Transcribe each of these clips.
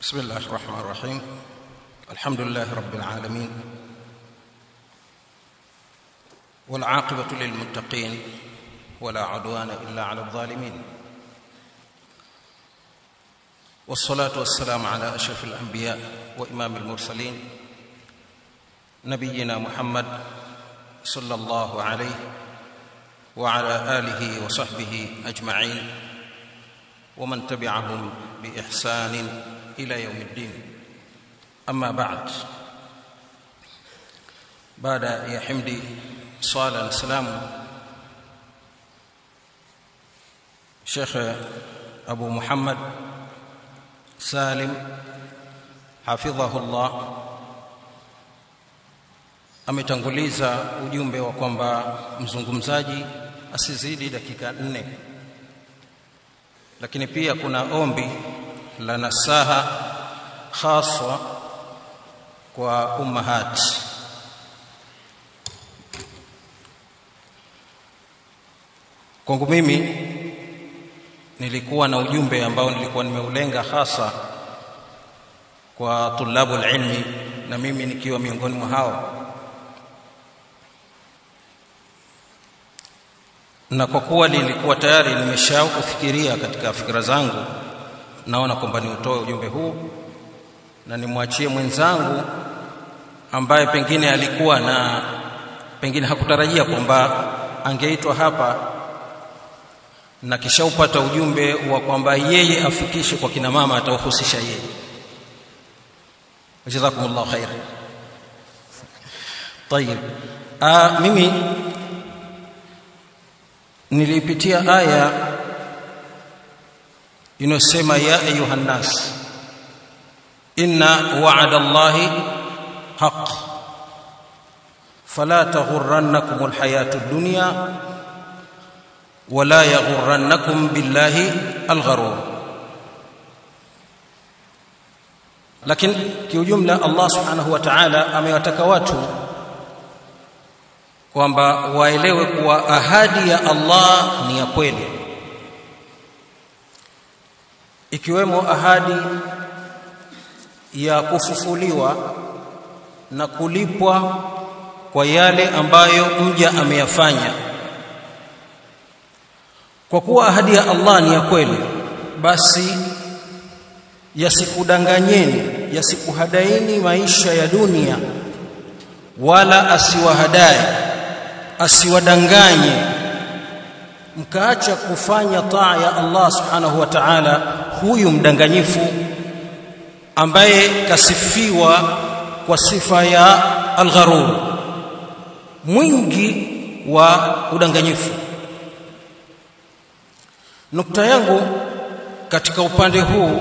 بسم الله الرحمن الرحيم. الحمد لله رب العالمين، والعاقبة للمتقين، ولا عدوان إلا على الظالمين، والصلاة والسلام على أشرف الأنبياء وإمام المرسلين نبينا محمد صلى الله عليه وعلى آله وصحبه أجمعين، ومن تبعهم بإحسان إلى يوم الدين. أما بعد يا حمدي صلاة والسلام شيخ أبو محمد سالم حفظه الله ametanguliza ujumbe wa kwamba mzungumzaji asizidi dakika 4, lakini pia kuna ombi la nasaha khaswa kwa ummahat. Kwangu mimi nilikuwa na ujumbe ambao nilikuwa nimeulenga hasa kwa tulabul ilmi, na mimi nikiwa miongoni mwa hao, na kwa kuwa nilikuwa tayari nimeshaufikiria katika fikra zangu, naona kwamba niutoe ujumbe huu na nimwachie mwenzangu ambaye pengine alikuwa na pengine hakutarajia kwamba angeitwa hapa, na kisha upata ujumbe wa kwamba yeye afikishe kwa kina mama, atawahusisha yeye. Jazakumullahu khair. Tayeb, mimi nilipitia aya inasema ya ayuhan nas inna wa'ada Allahi haqq fala taghurrannakumul hayatud dunya wala yaghurrannakum billahi algharur. Lakini kiujumla Allah subhanahu wa ta'ala amewataka watu kwamba waelewe kuwa ahadi ya Allah ni ya kweli, ikiwemo ahadi ya kufufuliwa na kulipwa kwa yale ambayo mja ameyafanya. Kwa kuwa ahadi ya Allah ni ya kweli, basi yasikudanganyeni, yasikuhadaini maisha ya dunia, wala asiwadanganye mkaacha kufanya taa ya Allah subhanahu wa ta'ala, huyu mdanganyifu ambaye kasifiwa kwa sifa ya al-gharur, mwingi wa udanganyifu. Nukta yangu katika upande huu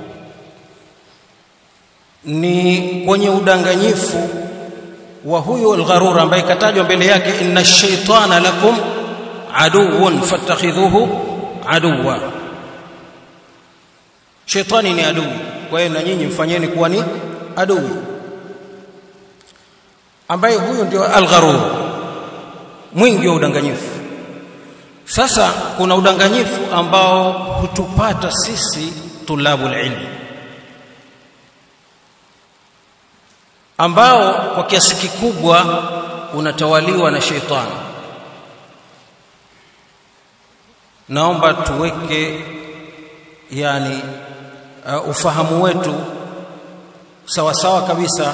ni kwenye udanganyifu wa huyo al-gharur ambaye katajwa mbele yake, inna ash-shaytana lakum aduwwun fattakhidhuhu aduwwa. Shetani ni adui, kwa hiyo na nyinyi mfanyeni kuwa ni adui, ambaye huyo ndio al-gharur, mwingi wa udanganyifu. Sasa kuna udanganyifu ambao hutupata sisi tulabul ilmi, ambao kwa kiasi kikubwa unatawaliwa na shetani. Naomba tuweke ufahamu wetu sawa sawa kabisa,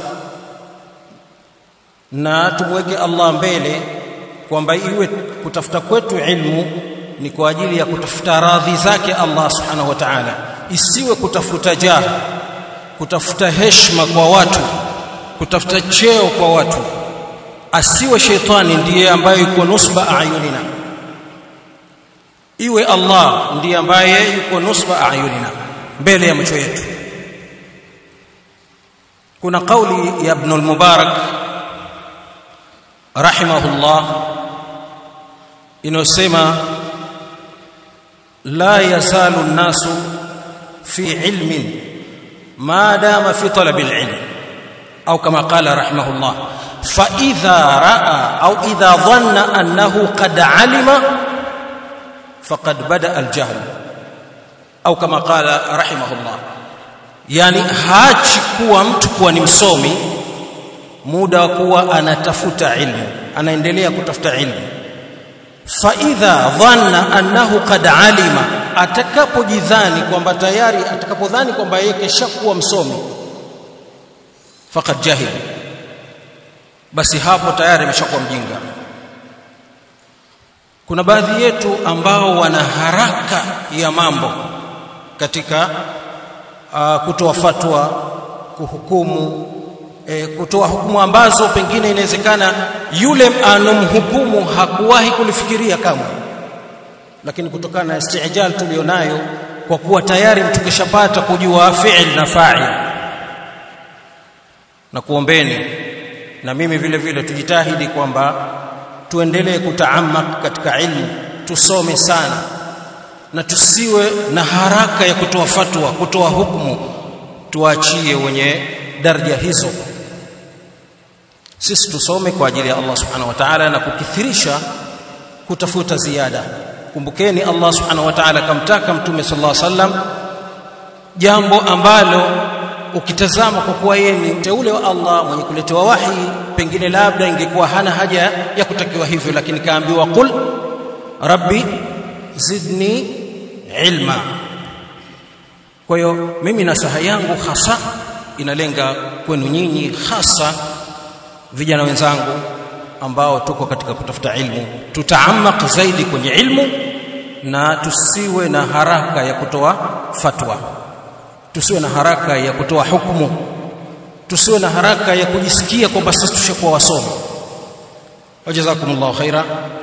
na tumweke Allah mbele, kwamba iwe kutafuta kwetu ilmu ni kwa ajili ya kutafuta radhi zake Allah subhanahu wa ta'ala, isiwe kutafuta jaha, kutafuta heshima kwa watu, kutafuta cheo kwa watu. Asiwe shetani ndiye ambaye yuko nusba ayunina, iwe Allah ndiye ambaye yuko nusba ayunina, mbele ya macho yetu. Kuna kauli ya Ibn al-Mubarak rahimahullah inosema, la yazalu an-nasu fi ilmin ma dama fi talab al-ilm, au kama qala rahimahullah, fa idha raa au idha dhanna annahu qad alima faqad bada al-jahl, au kama qala rahimahullah. yani haachi kuwa mtu kuwa ni msomi muda wa kuwa anatafuta ilmu, anaendelea kutafuta ilmu. Fa idha dhanna annahu qad alima, atakapojidhani kwamba tayari, atakapodhani kwamba yeye keshakuwa msomi, faqad jahil, basi hapo tayari ameshakuwa mjinga. Kuna baadhi yetu ambao wana haraka ya mambo katika kutoa fatwa, kuhukumu, kutoa hukumu ambazo pengine inawezekana yule anomhukumu hakuwahi kulifikiria kamwe, lakini kutokana na istijal tulionayo, kwa kuwa tayari mtu kishapata kujua fi'il na fa'il. Na kuombeni na mimi vile vile tujitahidi kwamba tuendelee kutaamak katika ilmu, tusome sana na tusiwe na haraka ya kutoa fatwa, kutoa hukumu. Tuachie wenye daraja hizo. Sisi tusome kwa ajili ya Allah subhanahu wa ta'ala na kukithirisha kutafuta ziada. Kumbukeni Allah subhanahu wa ta'ala kamtaka Mtume sallallahu alaihi wasallam jambo ambalo ukitazama kwa kuwa yeye ni mteule wa Allah mwenye kuletewa wahi, pengine labda ingekuwa hana haja ya kutakiwa hivyo, lakini kaambiwa qul rabbi zidni ilma. Kwa hiyo mimi nasaha yangu hasa inalenga kwenu nyinyi, hasa vijana wenzangu ambao tuko katika kutafuta ilmu. Tutaamak zaidi kwenye ilmu na tusiwe na haraka ya kutoa fatwa, tusiwe na haraka ya kutoa hukumu, tusiwe na haraka ya kujisikia kwamba sisi tushakuwa wasomi. Wajazakumullahu khaira.